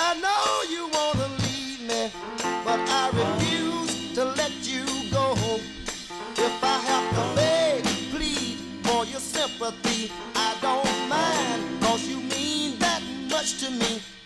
I know you wanna leave me, but I refuse to let you go. If I have to beg, plead for your sympathy, I don't mind, 'cause you mean that much to me.